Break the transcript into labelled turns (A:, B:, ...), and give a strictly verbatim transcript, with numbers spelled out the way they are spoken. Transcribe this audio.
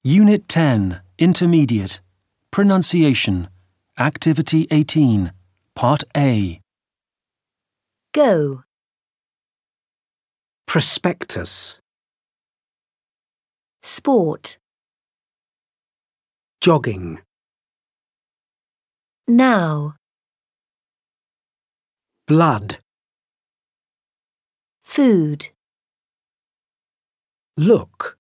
A: Unit ten, Intermediate. Pronunciation. Activity eighteen, Part A.
B: Go.
C: Prospectus.
B: Sport.
C: Jogging.
B: Now.
C: Blood.
B: Food.
C: Look.